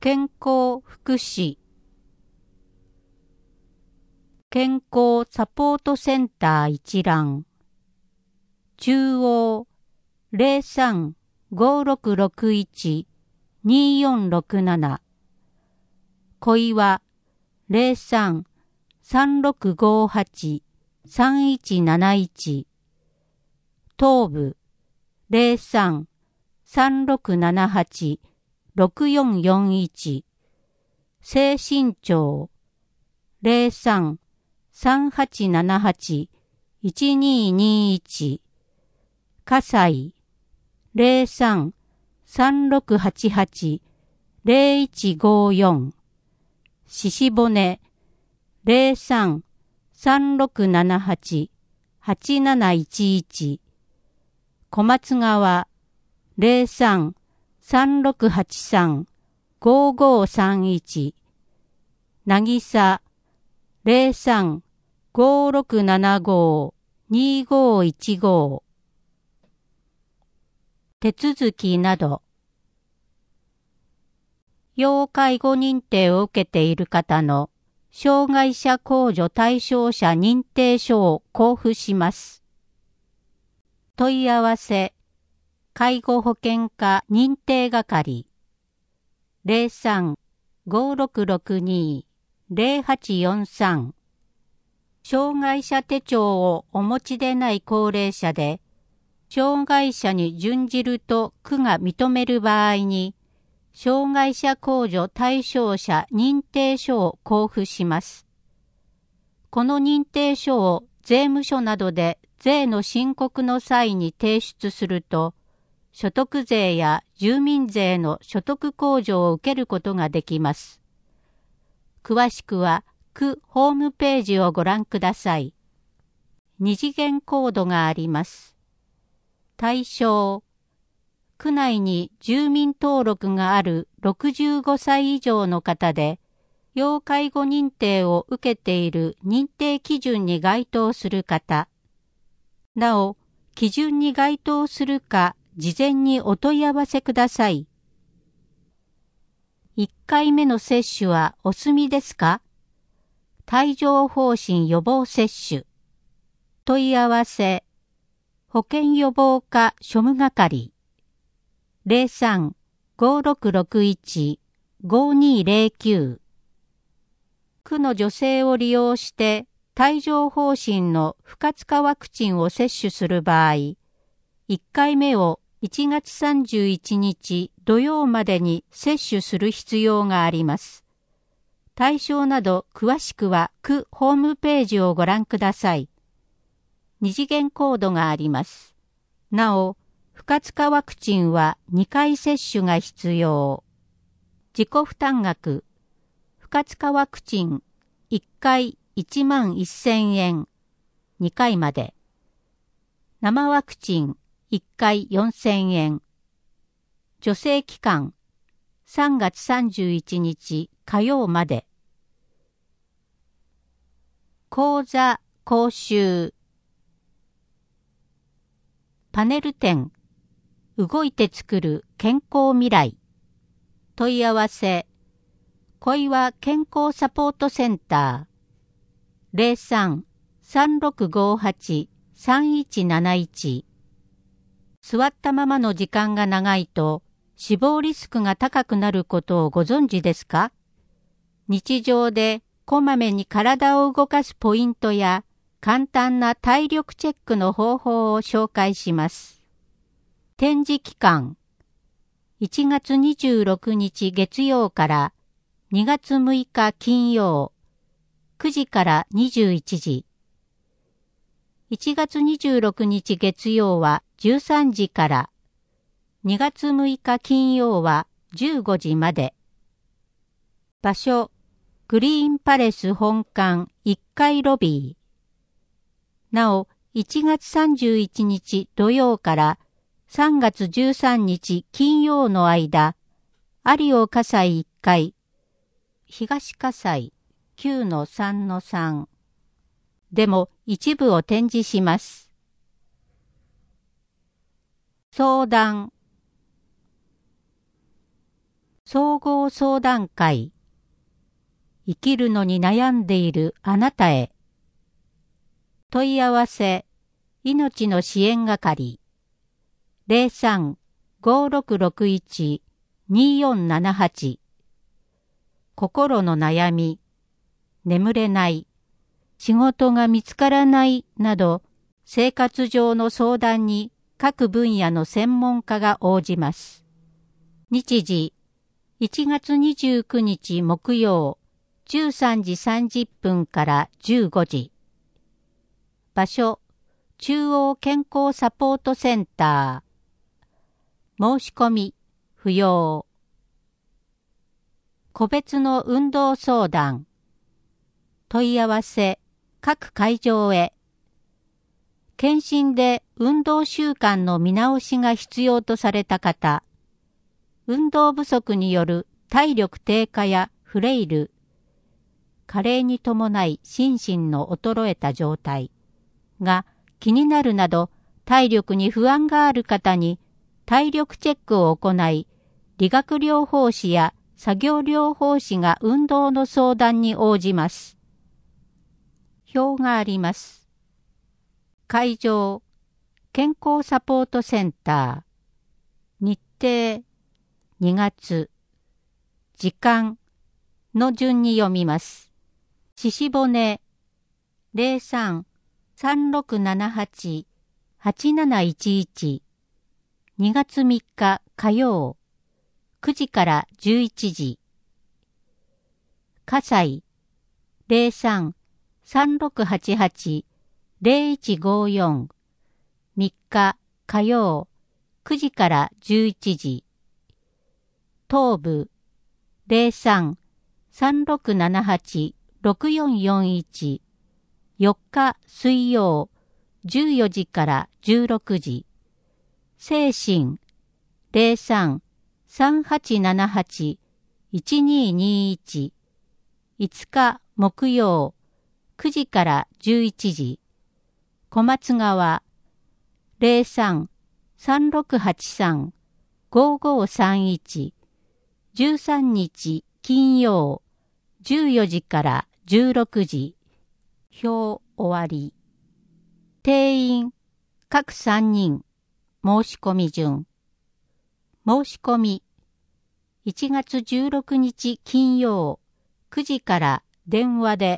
健康福祉健康サポートセンター一覧中央 03-5661-2467 小岩 03-3658-3171 東部 03-3678-6441 西新町 03-3878-1221 葛西 03-3688-0154 鹿骨 03-3678-8711 小松川 03-3683-5531 渚 03-5675-2515 手続きなど要介護認定を受けている方の障害者控除対象者認定書を交付します。問い合わせ介護保険課認定係 03-5662-0843 障害者手帳をお持ちでない高齢者で障害者に準じると区が認める場合に障害者控除対象者認定書を交付します。この認定書を税務署などで税の申告の際に提出すると、所得税や住民税の所得控除を受けることができます。詳しくは区ホームページをご覧ください。二次元コードがあります。対象区内に住民登録がある65歳以上の方で、要介護認定を受けている認定基準に該当する方。なお、基準に該当するか、事前にお問い合わせください。1回目の接種はお済みですか？帯状疱疹予防接種。問い合わせ、保健予防課庶務係。03-5661-5209 区の助成を利用して帯状疱疹の不活化ワクチンを接種する場合、1回目を1月31日土曜までに接種する必要があります。対象など詳しくは区ホームページをご覧ください。二次元コードがあります。なお、不活化ワクチンは2回接種が必要。自己負担額、不活化ワクチン1回1万1000円、2回まで。生ワクチン1回4000円。助成期間3月31日火曜まで。講座講習パネル展動いて作る健康未来問い合わせ小岩健康サポートセンター 03-3658-3171 座ったままの時間が長いと死亡リスクが高くなることをご存知ですか？日常でこまめに体を動かすポイントや簡単な体力チェックの方法を紹介します。展示期間1月26日月曜から2月6日金曜9時から21時。1月26日月曜は13時から2月6日金曜は15時まで。場所グリーンパレス本館1階ロビー。なお、1月31日土曜から3月13日金曜の間、有尾葛西1階、東葛西 9-3-3 でも一部を展示します。相談総合相談会。生きるのに悩んでいるあなたへ。問い合わせ、命の支援係。03-5661-2478。心の悩み、眠れない、仕事が見つからないなど、生活上の相談に各分野の専門家が応じます。日時、1月29日木曜、13時30分から15時。場所、中央健康サポートセンター。申し込み、不要。個別の運動相談。問い合わせ、各会場へ。検診で運動習慣の見直しが必要とされた方。運動不足による体力低下やフレイル。加齢に伴い心身の衰えた状態が気になるなど体力に不安がある方に体力チェックを行い、理学療法士や作業療法士が運動の相談に応じます。表があります。会場、健康サポートセンター。日程、2月。時間の順に読みます。ししぼね 03-3678-8711 2月3日火曜9時から11時。葛西 03-3688-0154 3日火曜9時から11時。東部 03-3678-6441 4日水曜14時から16時。西進 03-3878-1221 5日木曜9時から11時。小松川 03-3683-5531 13日金曜14時から16時。表終わり。定員各3人。申し込み順。申し込み。1月16日金曜9時から電話で。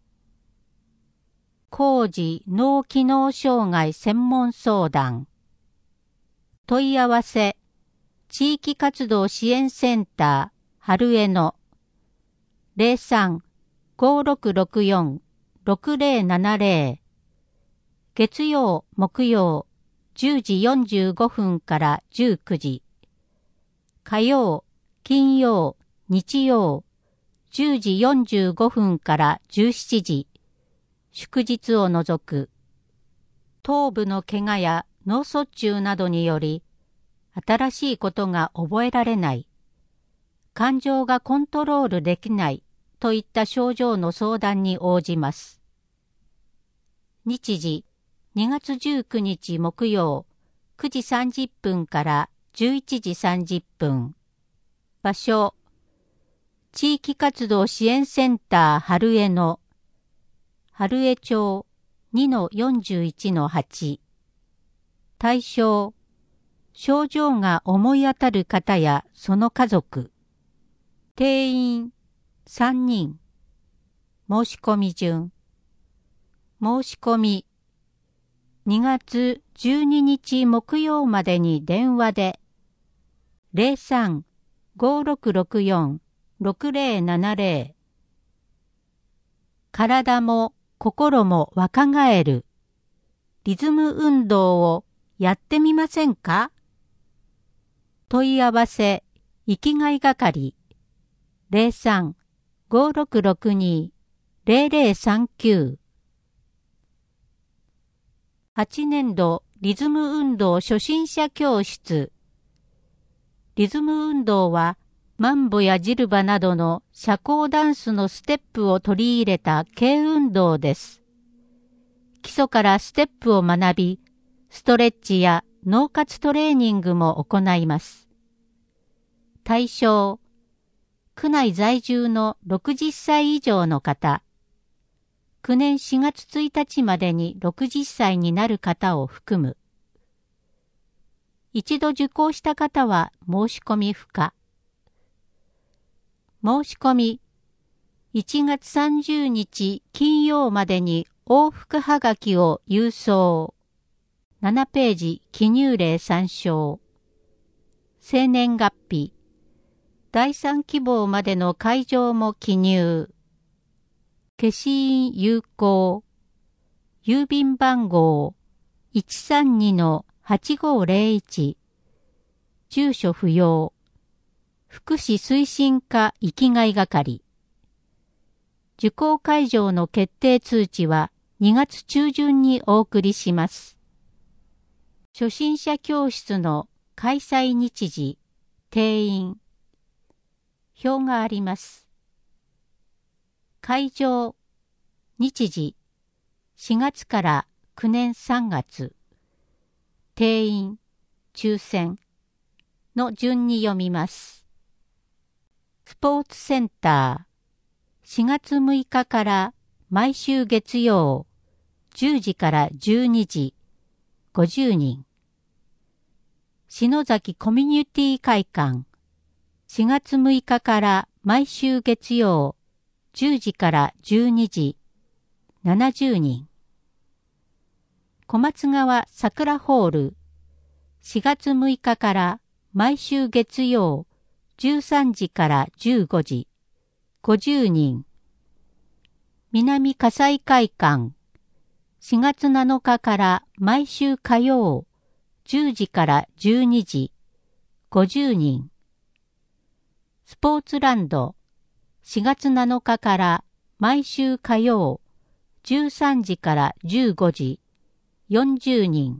高次脳機能障害専門相談。問い合わせ。地域活動支援センター春江の 03-5664-6070 月曜木曜10時45分から19時。火曜金曜日曜10時45分から17時。祝日を除く。頭部の怪我や脳卒中などにより新しいことが覚えられない、感情がコントロールできないといった症状の相談に応じます。日時、2月19日木曜、9時30分から11時30分。場所、地域活動支援センター春江の、春江町 2-41-8。対象、症状が思い当たる方やその家族。定員3人。申し込み順。申し込み。2月12日木曜までに電話で。03-5664-6070。体も心も若返る。リズム運動をやってみませんか？問い合わせ、生きがい係。03-5662-0039。8年度リズム運動初心者教室。リズム運動は、マンボやジルバなどの社交ダンスのステップを取り入れた軽運動です。基礎からステップを学び、ストレッチや脳活トレーニングも行います。対象、 区内在住の60歳以上の方、9年4月1日までに60歳になる方を含む。一度受講した方は申し込み不可。申し込み、1月30日金曜までに往復はがきを郵送。7ページ記入例参照。生年月日。第3希望までの会場も記入。消印有効。郵便番号 132-8501。住所不要。福祉推進課域外係。受講会場の決定通知は2月中旬にお送りします。初心者教室の開催日時、定員。表があります。会場、日時、4月から9年3月。定員、抽選の順に読みます。スポーツセンター、4月6日から毎週月曜、10時から12時、50人。篠崎コミュニティ会館、4月6日から毎週月曜、10時から12時、70人。小松川桜ホール、4月6日から毎週月曜、13時から15時、50人。南葛西会館、4月7日から毎週火曜、10時から12時、50人。スポーツランド、4月7日から毎週火曜、13時から15時、40人。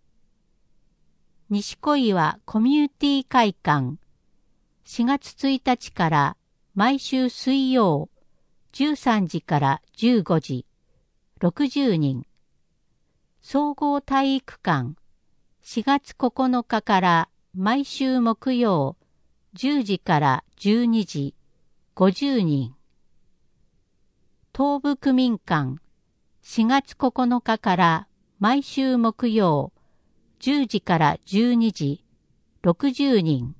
西小岩コミュニティ会館、4月1日から毎週水曜、13時から15時、60人。総合体育館、4月9日から毎週木曜、10時から12時、50人。東部区民館、4月9日から毎週木曜、10時から12時、60人。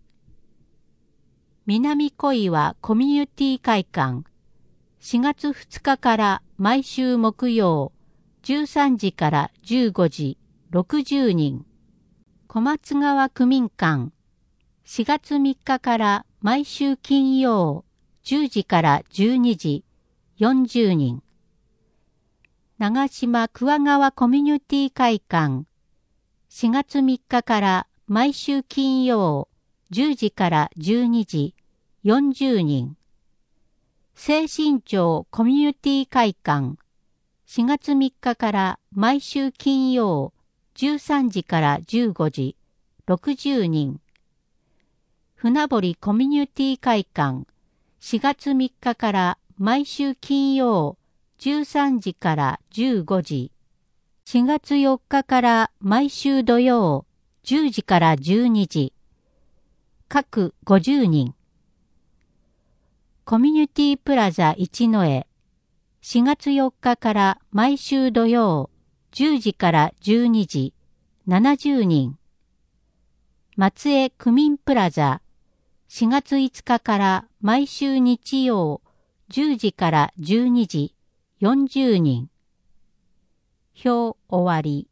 南小岩コミュニティ会館、4月2日から毎週木曜、13時から15時、60人。小松川区民館、4月3日から毎週金曜、10時から12時、40人。長島桑川コミュニティ会館、4月3日から毎週金曜、10時から12時、40人。清新町コミュニティ会館、4月3日から毎週金曜、13時から15時、60人。船堀コミュニティ会館、4月3日から毎週金曜、13時から15時。4月4日から毎週土曜、10時から12時。各50人。コミュニティプラザ一の江、4月4日から毎週土曜、10時から12時、70人。松江区民プラザ、4月5日から毎週日曜、10時から12時、40人。表終わり。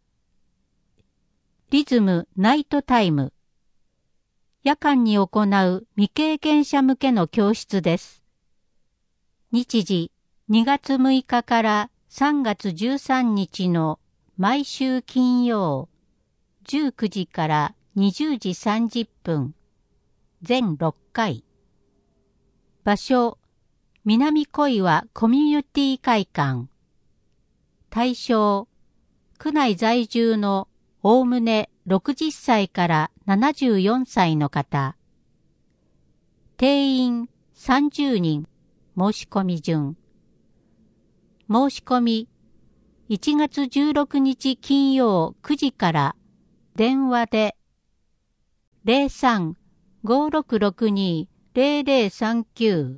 リズムナイトタイム。夜間に行う未経験者向けの教室です。日時2月6日から3月13日の毎週金曜、19時から20時30分、全6回。場所、南小岩コミュニティ会館。対象、区内在住のおおむね60歳から74歳の方。定員30人、申し込み順。申し込み、1月16日金曜9時から電話で 03-5662 0039。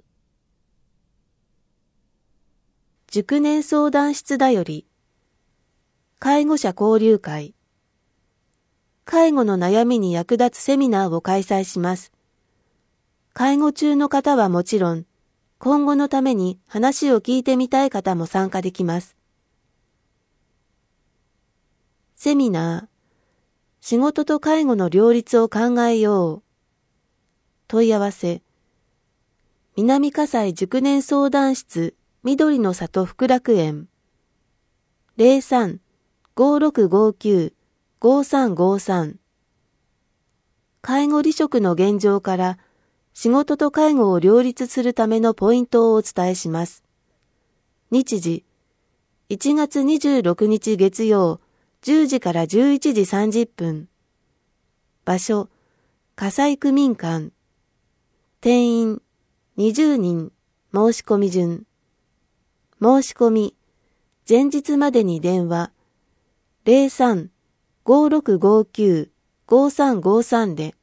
熟年相談室だより、介護者交流会。介護の悩みに役立つセミナーを開催します。介護中の方はもちろん、今後のために話を聞いてみたい方も参加できます。セミナー、仕事と介護の両立を考えよう。問い合わせ、南葛西熟年相談室緑の里福楽園 03-5659-5353 介護離職の現状から仕事と介護を両立するためのポイントをお伝えします。日時、1月26日月曜10時から11時30分。場所、葛西区民館。定員、20人、申し込み順。申し込み、前日までに電話、03-5659-5353で。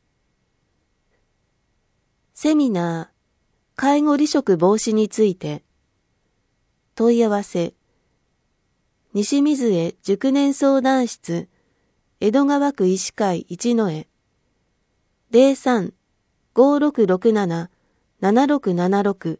セミナー、介護離職防止について。問い合わせ、西水江熟年相談室、江戸川区医師会一之江、03-5667-7676。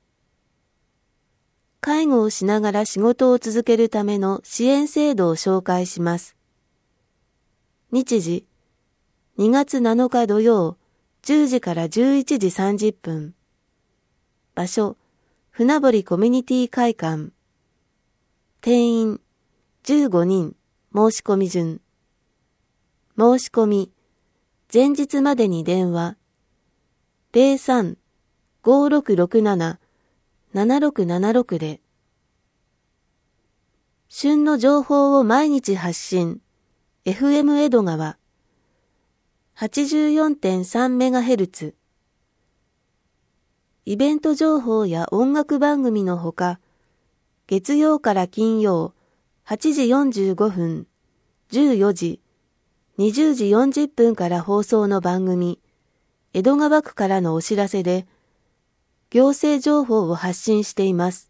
介護をしながら仕事を続けるための支援制度を紹介します。日時、2月7日土曜、10時から11時30分。場所、船堀コミュニティ会館。定員、15人、申し込み順。申し込み、前日までに電話、03-5667-7676で。旬の情報を毎日発信、FM 江戸川、84.3MHz。イベント情報や音楽番組のほか、月曜から金曜、8時45分、14時、20時40分から放送の番組、江戸川区からのお知らせで、行政情報を発信しています。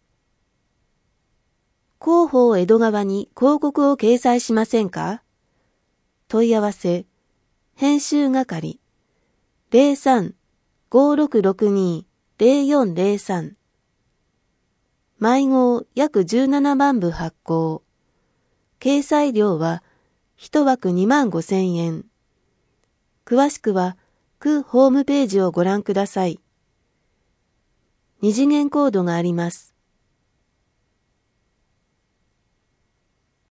広報江戸川に広告を掲載しませんか？問い合わせ、編集係、03-5662-0403。毎号約17万部発行。掲載料は1枠25,000円。詳しくは区ホームページをご覧ください。二次元コードがあります。